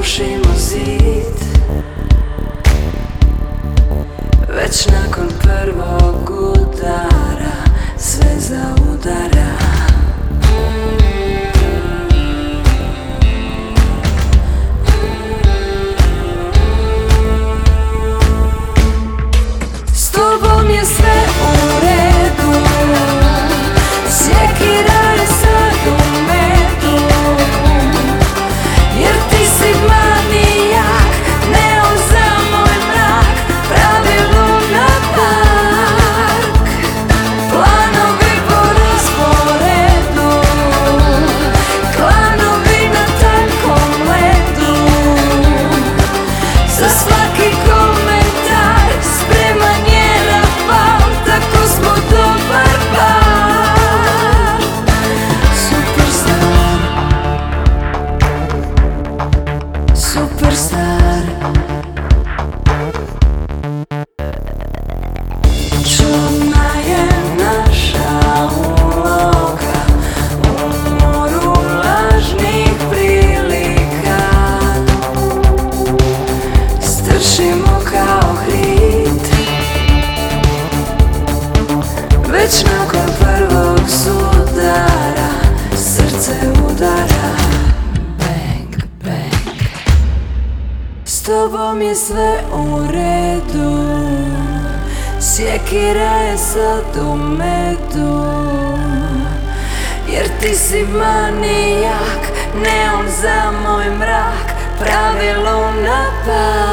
srušimo zid, već nakon prvog udara sve zaudara. S tobom je sve u redu, sjekira je sad u medu, jer ti si manijak, neon za moj mrak, pravi Luna Park. Planovi po rasporedu, klanovi na tankom ledu, za svaki komentar spreman je rafal, tako smo dobar par. Superstar, superstar. Čudna je naša uloga u moru lažnih prilika, stršimo kao hrit, već nakon prvog sudara srce udara. Bang, bang. S tobom je sve u redu, sjekira je sad u medu, jer ti si manijak, neon za moj mrak, pravi Luna Park.